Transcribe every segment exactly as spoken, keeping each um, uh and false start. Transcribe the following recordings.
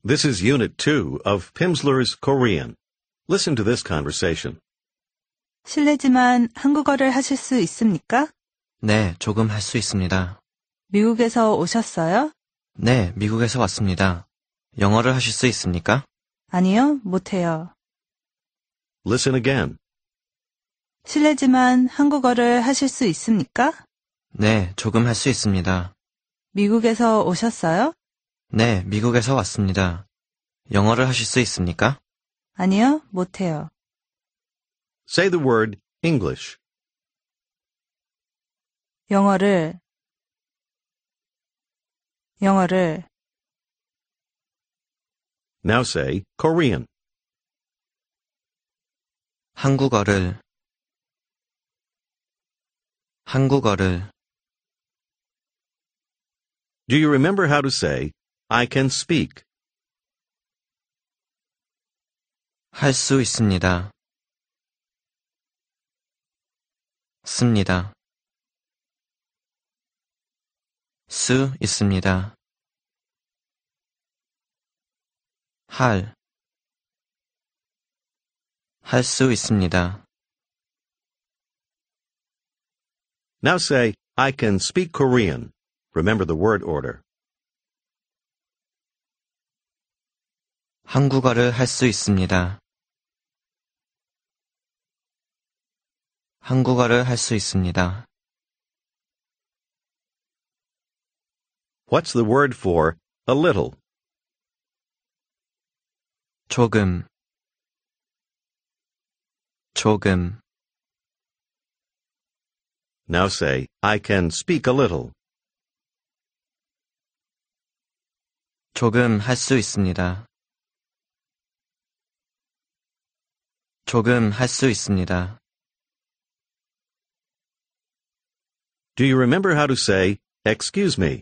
This is Unit two of Pimsleur's Korean. Listen to this conversation. 실례지만 한국어를 하실 수 있습니까? 네, 조금 할 수 있습니다. 미국에서 오셨어요? 네, 미국에서 왔습니다. 영어를 하실 수 있습니까? 아니요, 못해요. Listen again. 실례지만 한국어를 하실 수 있습니까? 네, 조금 할 수 있습니다. 미국에서 오셨어요? 네, 미국에서 왔습니다. 영어를 하실 수 있습니까? 아니요, 못해요. Say the word English. 영어를, 영어를, Now say Korean. 한국어를, 한국어를, Do you remember how to say, I can speak? 할 수 있습니다. 습니다. 수 있습니다. 할, 할 수 있습니다. Now say, I can speak Korean. Remember the word order. 한국어를 할 수 있습니다. 한국어를 할 수 있습니다. What's the word for a little? 조금, 조금. Now say, I can speak a little. 조금 할 수 있습니다. 조금 할 수 있습니다. Do you remember how to say, excuse me?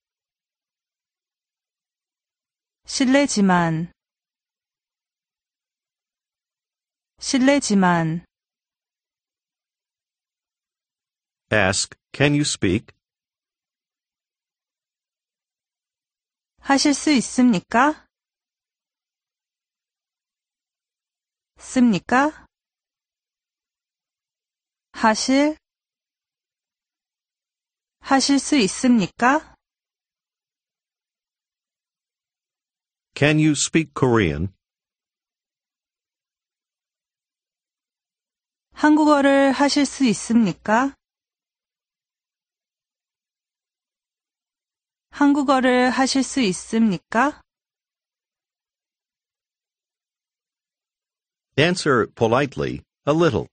실례지만, 실례지만, Ask, can you speak? 하실 수 있습니까? 습니까? 하실, 하실 수 있습니까? Can you speak Korean? 한국어를 하실 수 있습니까? 한국어를 하실 수 있습니까? Answer politely, a little.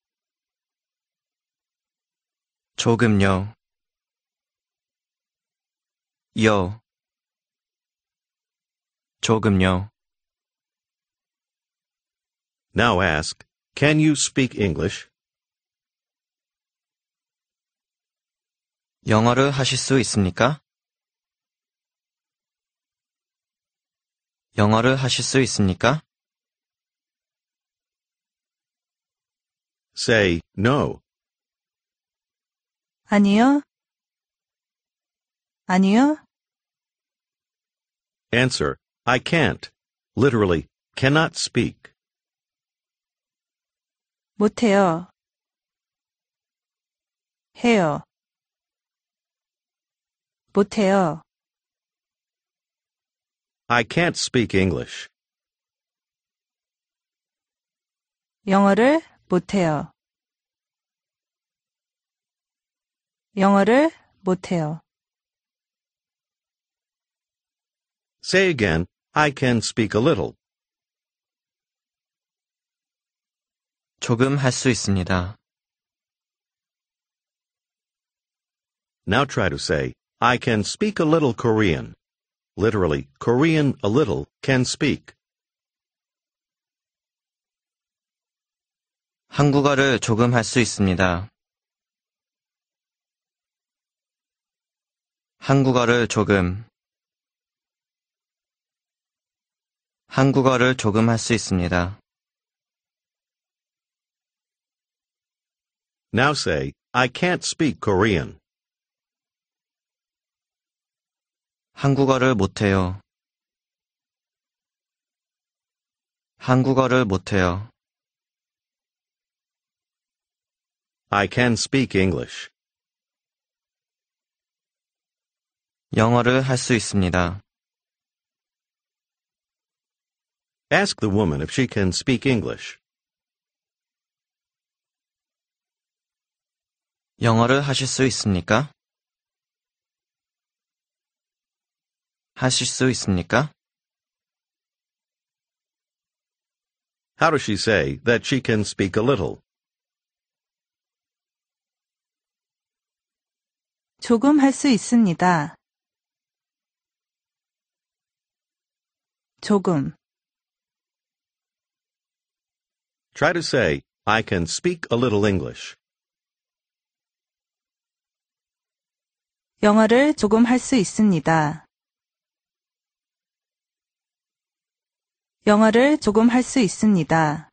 조금요. 요. 조금요. Now ask, can you speak English? 영어를 하실 수 있습니까? 영어를 하실 수 있습니까? Say, no. 아니요. 아니요. Answer, I can't. Literally, cannot speak. 못해요. 해요. 못해요. I can't speak English. 영어를 못해요. 영어를 못해요. Say again, I can speak a little. 조금 할 수 있습니다. Now try to say, I can speak a little Korean. Literally, Korean a little can speak. 한국어를 조금 할 수 있습니다. 한국어를 조금. 한국어를 조금 할 수 있습니다. Now say, I can't speak Korean. 한국어를 못해요. 한국어를 못해요. I can speak English. 영어를 할 수 있습니다. Ask the woman if she can speak English. 영어를 하실 수 있습니까? 하실 수 있습니까? How does she say that she can speak a little? 조금 할 수 있습니다. 조금. Try to say, I can speak a little English. 영어를 조금 할 수 있습니다. 영어를 조금 할 수 있습니다.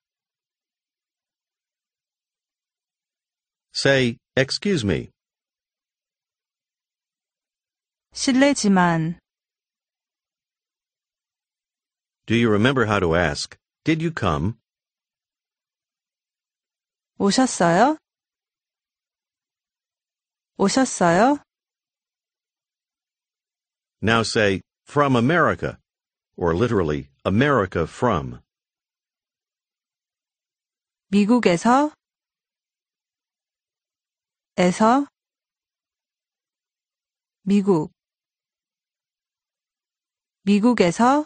Say, excuse me. 실례지만. Do you remember how to ask, did you come? 오셨어요? 오셨어요? Now say, from America, or literally, America from. 미국에서, 에서, 미국, 미국에서,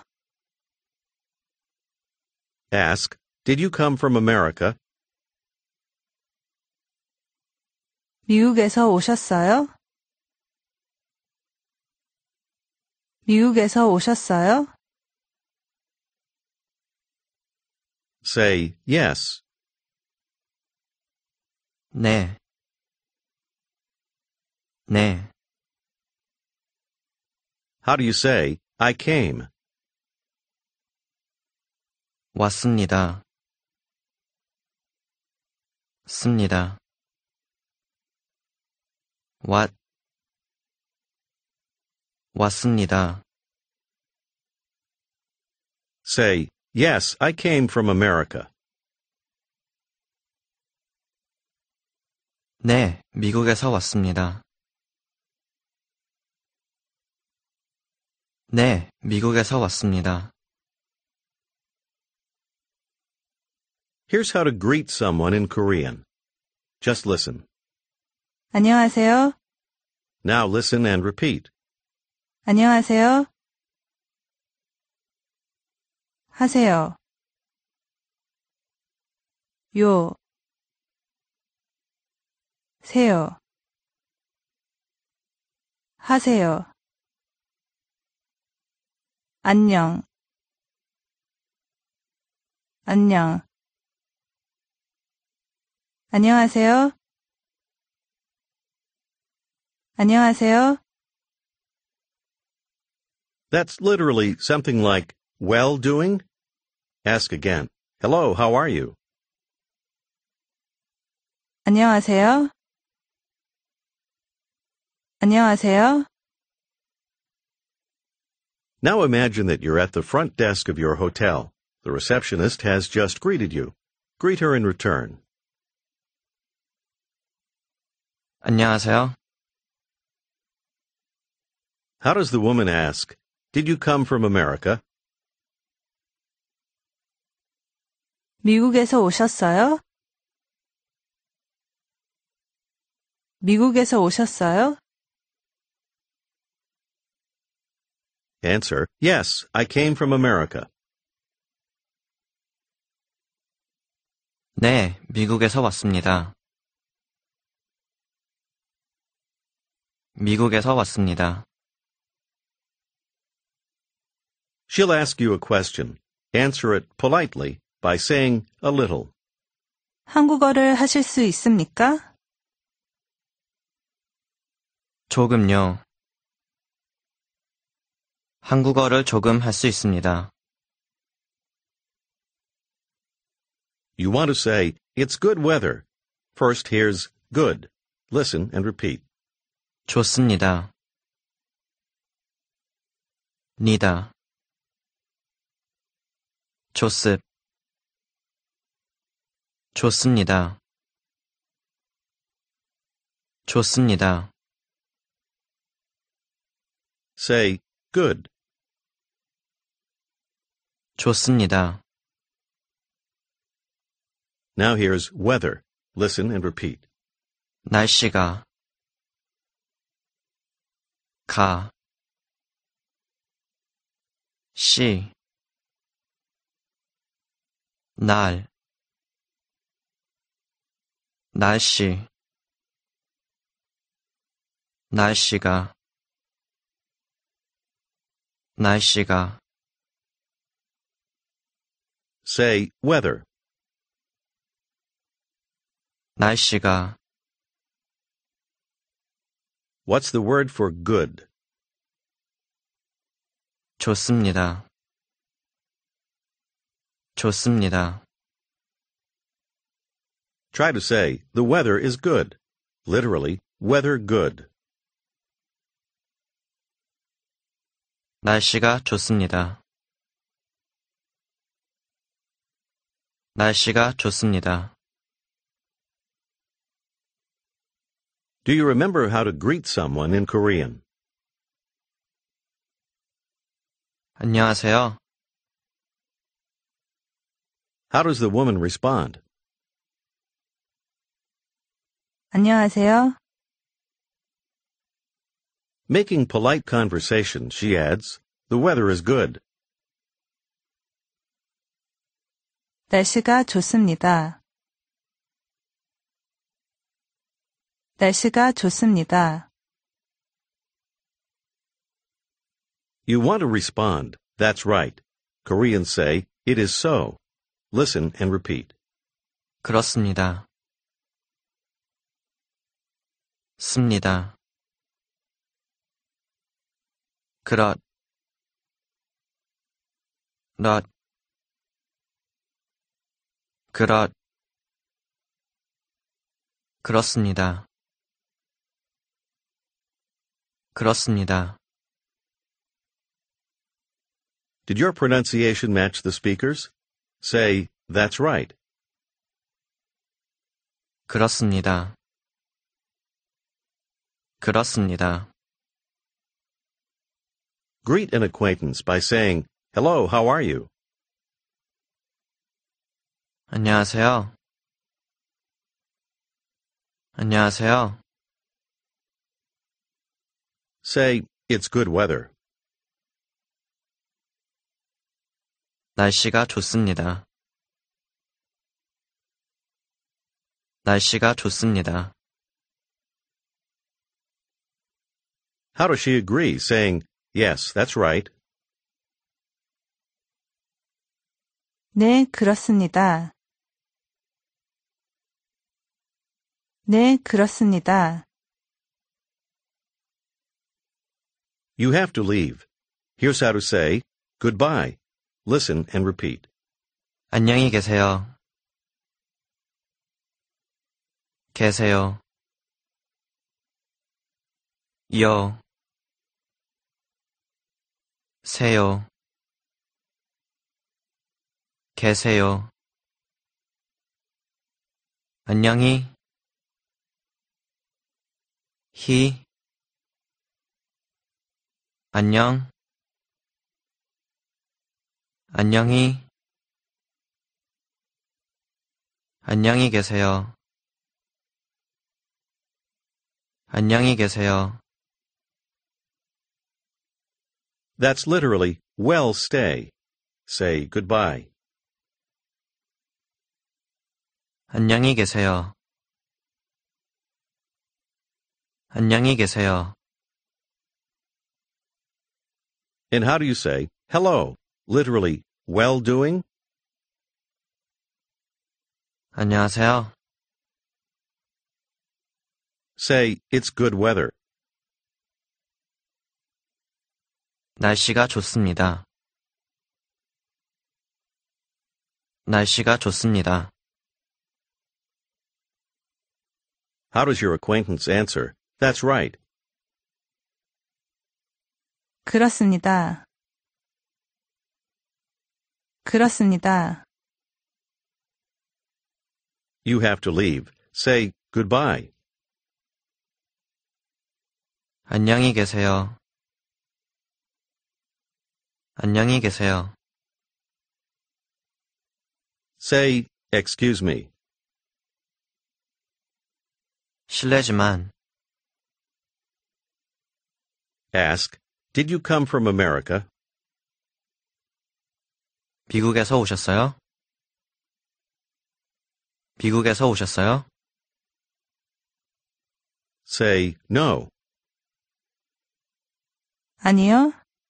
Ask, did you come from America? 미국에서 오셨어요? 미국에서 오셨어요? Say, yes. 네. 네. How do you say, I came? 왔습니다. 습니다. 왔, 왔습니다. Say, yes, I came from America. 네, 미국에서 왔습니다. 네, 미국에서 왔습니다. Here's how to greet someone in Korean. Just listen. 안녕하세요. Now listen and repeat. 안녕하세요. 하세요. 요. 세요. 하세요. 안녕. 안녕. 안녕하세요. 안녕하세요. That's literally something like, well doing? Ask again. Hello, how are you? 안녕하세요. 안녕하세요. Now imagine that you're at the front desk of your hotel. The receptionist has just greeted you. Greet her in return. 안녕하세요. How does the woman ask, did you come from America? 미국에서 오셨어요? 미국에서 오셨어요? Answer, yes, I came from America. 네, 미국에서 왔습니다. 미국에서 왔습니다. She'll ask you a question. Answer it politely by saying a little. 한국어를 하실 수 있습니까? 조금요. 한국어를 조금 할 수 있습니다. You want to say, it's good weather. First, here's good. Listen and repeat. 좋습니다. 니다. 좋습. 좋습니다. 좋습니다. Say, good. 좋습니다. Now here's weather. Listen and repeat. 날씨가 가 시 날 날씨 날씨가 날씨가 Say, weather. 날씨가 What's the word for good? 좋습니다. 좋습니다. Try to say, the weather is good. Literally, weather good. 날씨가 좋습니다. 날씨가 좋습니다. Do you remember how to greet someone in Korean? 안녕하세요. How does the woman respond? 안녕하세요. Making polite conversation, she adds, the weather is good. 날씨가 좋습니다. 날씨가 좋습니다. You want to respond. That's right. Koreans say, it is so. Listen and repeat. 그렇습니다. 습니다. 그렇 럿 그렇 그렇습니다. 그렇습니다. Did your pronunciation match the speakers? Say, that's right. 그렇습니다. 그렇습니다. Greet an acquaintance by saying, hello, how are you? 안녕하세요. 안녕하세요. Say, it's good weather. 날씨가 좋습니다. 날씨가 좋습니다. How does she agree, saying, yes, that's right? 네, 그렇습니다. 네, 그렇습니다. You have to leave. Here's how to say, goodbye. Listen and repeat. 안녕히 계세요. 계세요. 요. 세요. 계세요. 안녕히. 히. 안녕. 안녕히. 안녕히 계세요. 안녕히 계세요. That's literally, well, stay. Say goodbye. 안녕히 계세요. 안녕히 계세요. And how do you say, hello? Literally, well doing? 안녕하세요. Say, it's good weather. 날씨가 좋습니다. 날씨가 좋습니다. How does your acquaintance answer, that's right? 그렇습니다. 그렇습니다. you have to leave, say goodbye. 안녕히 계세요. 안녕히 계세요. Say, excuse me. 실례지만 Ask, did you come from America? 미국에서 오셨어요? 미국에서 오셨어요? Say, no. 아니요.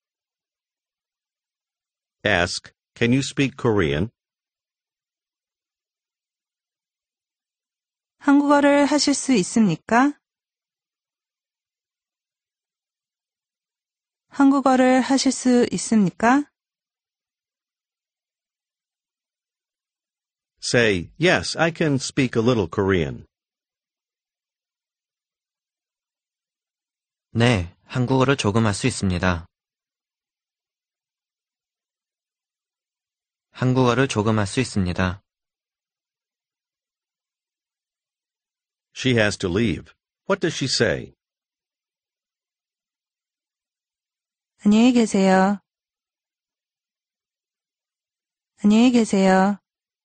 Ask, can you speak Korean? 한국어를 하실 수 있습니까? 한국어를 하실 수 있습니까? Say, yes, I can speak a little Korean. 네, 한국어를 조금 할 수 있습니다. 한국어를 조금 할 수 있습니다. She has to leave. What does she say? 안녕히 계세요. 안녕히 계세요.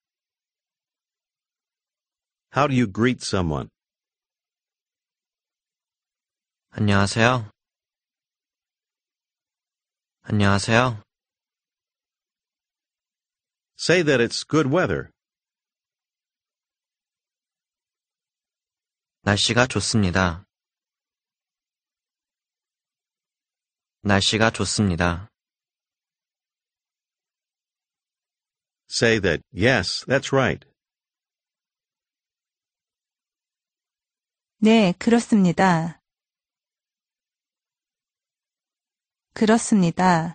How do you greet someone? 안녕하세요. 안녕하세요. Say that it's good weather. 날씨가 좋습니다. 날씨가 좋습니다. Say that, yes, that's right. 네, 그렇습니다. 그렇습니다.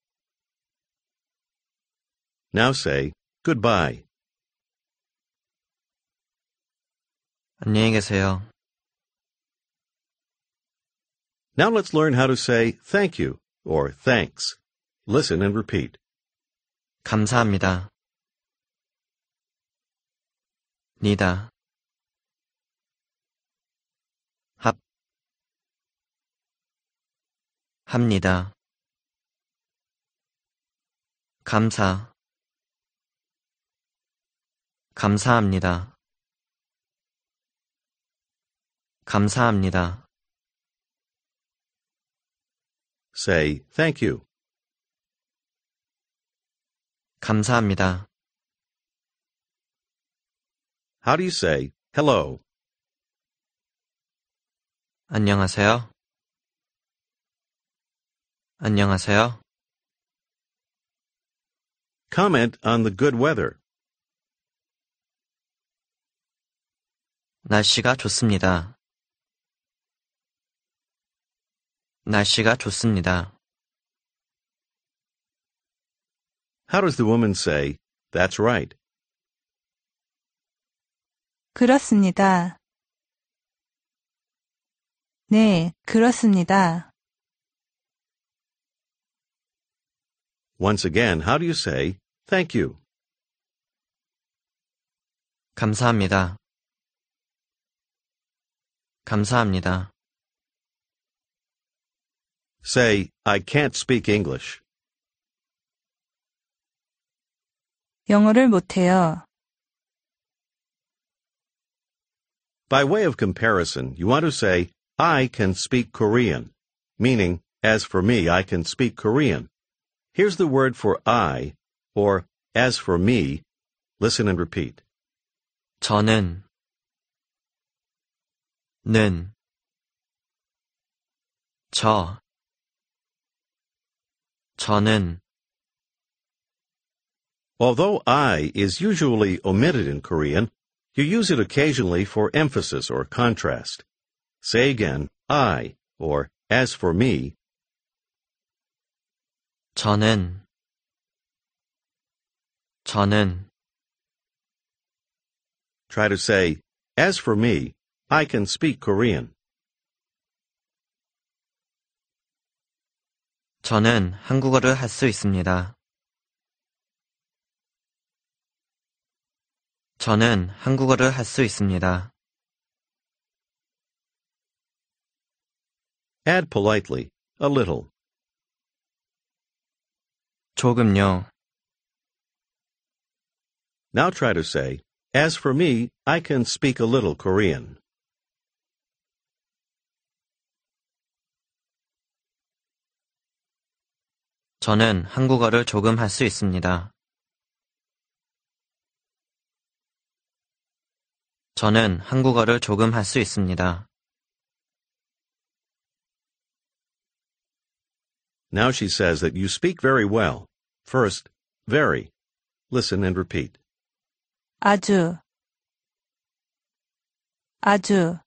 Now say, goodbye. 안녕히 계세요. Now let's learn how to say thank you or thanks. Listen and repeat. 감사합니다. 니다. 합. 합니다. 감사. 감사합니다. 감사합니다. Say thank you. 감사합니다. How do you say hello? 안녕하세요. 안녕하세요. Comment on the good weather. 날씨가 좋습니다. 날씨가 좋습니다. How does the woman say, that's right? 그렇습니다. 네, 그렇습니다. Once again, how do you say thank you? 감사합니다. 감사합니다. Say, I can't speak English. 영어를 못해요. By way of comparison, you want to say, I can speak Korean, meaning, as for me, I can speak Korean. Here's the word for I, or as for me. Listen and repeat. 저는 는 저 저는 Although I is usually omitted in Korean, you use it occasionally for emphasis or contrast. Say again, I, or as for me. 저는 저는 Try to say, as for me, I can speak Korean. 저는 한국어를 할 수 있습니다. 저는 한국어를 할 수 있습니다. Add politely, a little. 조금요. Now try to say, as for me, I can speak a little Korean. 저는 한국어를 조금 할 수 있습니다. 저는 한국어를 조금 할 수 있습니다. Now she says that you speak very well. First, very. Listen and repeat. 아주, 아주,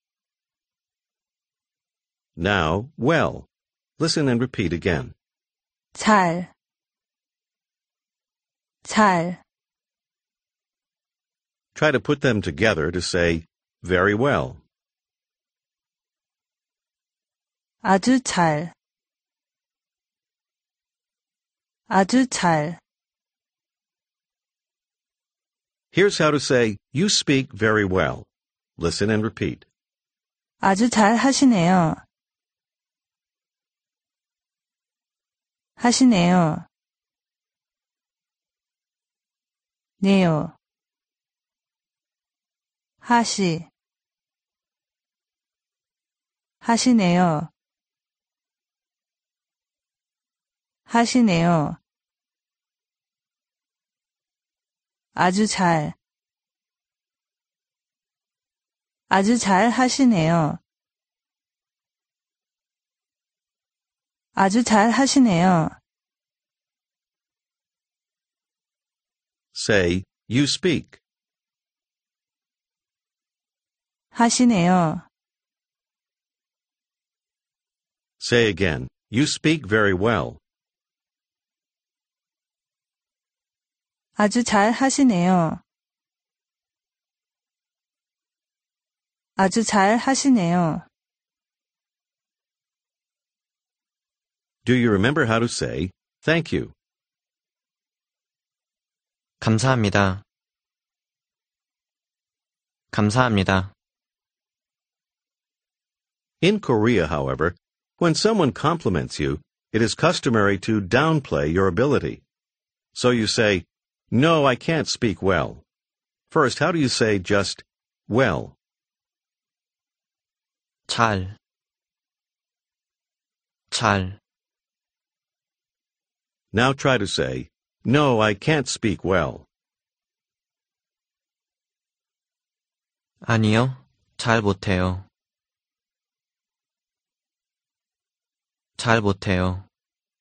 Now, well. Listen and repeat again. 잘, 잘, Try to put them together to say, very well. 아주 잘, 아주 잘, Here's how to say, you speak very well. Listen and repeat. 아주 잘 하시네요. 하시네요. 네요. 하시. 하시네요. 하시네요. 아주 잘. 아주 잘 하시네요. 아주 잘 하시네요. Say, you speak. 하시네요. Say again, you speak very well. 아주 잘 하시네요. 아주 잘 하시네요. Do you remember how to say, thank you? 감사합니다. 감사합니다. In Korea, however, when someone compliments you, it is customary to downplay your ability. So you say, no, I can't speak well. First, how do you say just, well? 잘, 잘, Now try to say, no, I can't speak well. 아니요, 잘 못해요. 잘 못해요.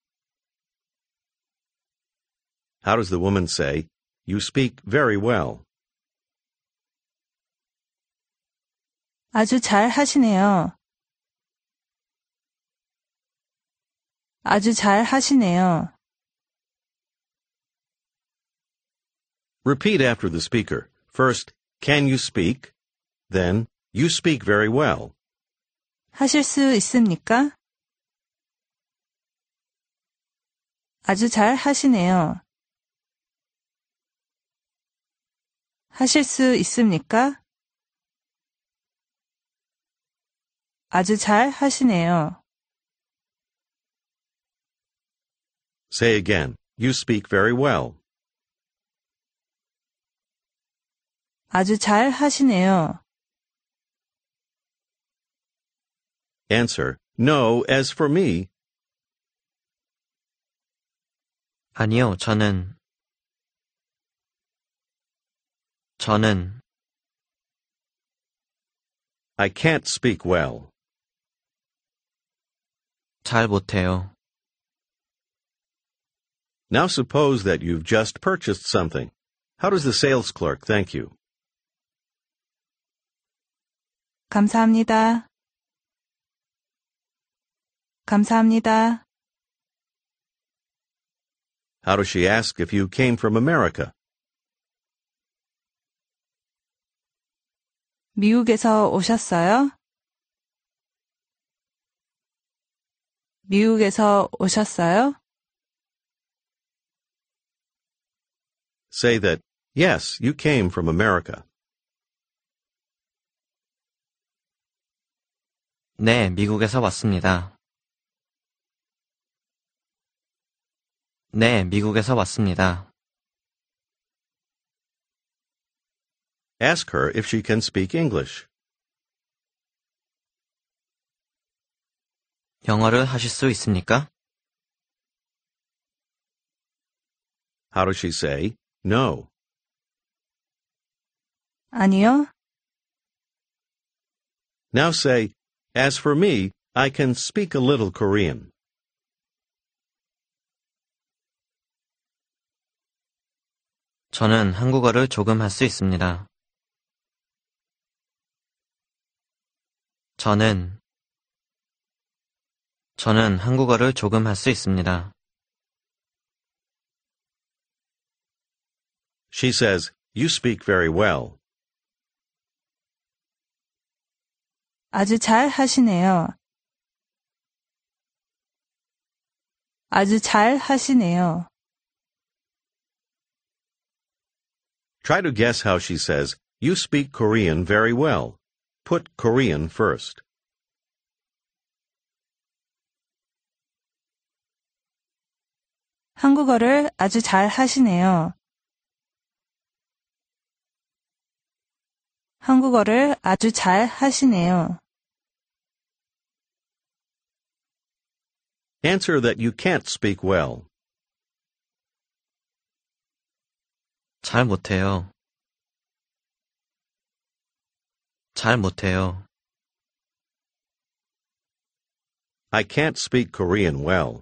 How does the woman say, you speak very well? 아주 잘 하시네요. 아주 잘 하시네요. Repeat after the speaker. First, can you speak? Then, you speak very well. 하실 수 있습니까? 아주 잘 하시네요. 하실 수 있습니까? 아주 잘 하시네요. Say again, you speak very well. 아주 잘 하시네요. Answer, no, as for me, 아니요, 저는, 저는, I can't speak well. 잘 못해요. Now suppose that you've just purchased something. How does the sales clerk thank you? 감사합니다. 감사합니다. How does she ask if you came from America? 미국에서 오셨어요? 미국에서 오셨어요? Say that, yes, you came from America. 네, 미국에서 왔습니다. 네, 미국에서 왔습니다. Ask her if she can speak English. 영어를 하실 수 있습니까? How does she say no? 아니요. Now say, as for me, I can speak a little Korean. 저는 한국어를 조금 할 수 있습니다. 저는 저는 한국어를 조금 할 수 있습니다. She says, you speak very well. 아주 잘 하시네요. 아주 잘 하시네요. Try to guess how she says, you speak Korean very well. Put Korean first. 한국어를 아주 잘 하시네요. 한국어를 아주 잘 하시네요. Answer that you can't speak well. 잘 못해요. 잘 못해요. I can't speak Korean well.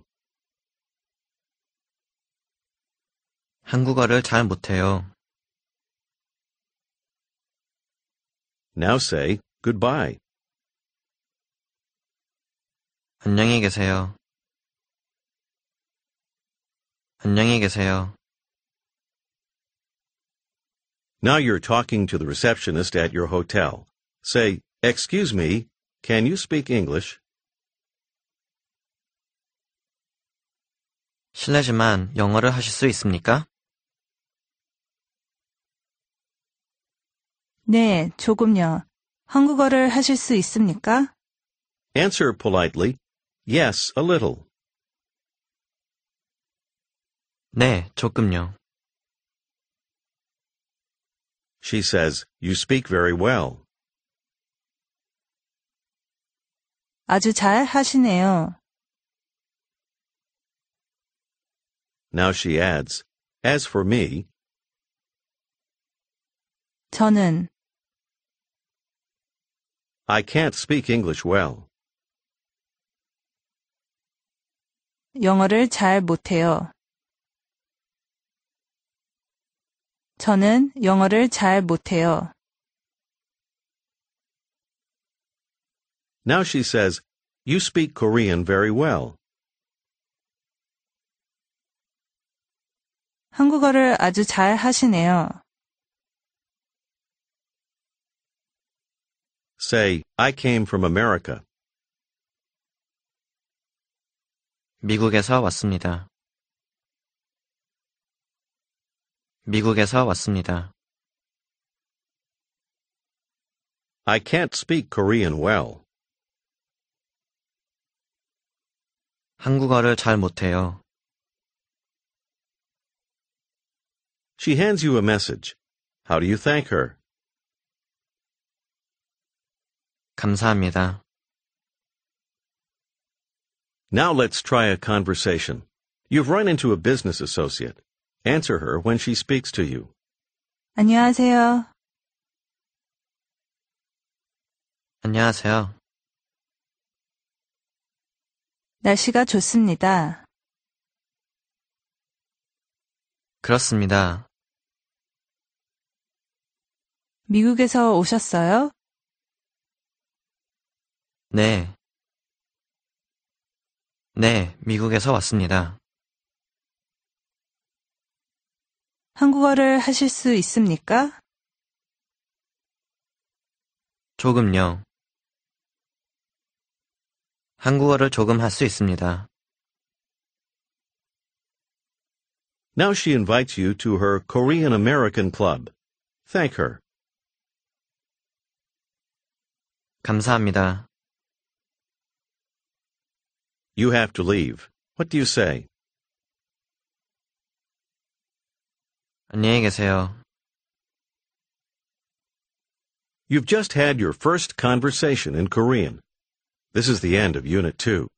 한국어를 잘 못해요. Now say goodbye. 안녕히 계세요. 안녕히 계세요. Now you're talking to the receptionist at your hotel. Say, excuse me, can you speak English? 실례지만 영어를 하실 수 있습니까? 네, 조금요. 한국어를 하실 수 있습니까? Answer politely, yes, a little. 네, 조금요. She says, you speak very well. 아주 잘 하시네요. Now she adds, as for me, 저는 I can't speak English well. 영어를 잘 못해요. 저는 영어를 잘 못해요. Now she says, you speak Korean very well. 한국어를 아주 잘 하시네요. Say, I came from America. 미국에서 왔습니다. 미국에서 왔습니다. I can't speak Korean well. 한국어를 잘 못해요. She hands you a message. How do you thank her? 감사합니다. Now let's try a conversation. You've run into a business associate. Answer her when she speaks to you. 안녕하세요. 안녕하세요. 날씨가 좋습니다. 그렇습니다. 미국에서 오셨어요? 네. 네, 미국에서 왔습니다. 한국어를 하실 수 있습니까? 조금요. 한국어를 조금 할 수 있습니다. Now she invites you to her Korean American club. Thank her. 감사합니다. You have to leave. What do you say? 안녕히 계세요. You've just had your first conversation in Korean. This is the end of Unit two.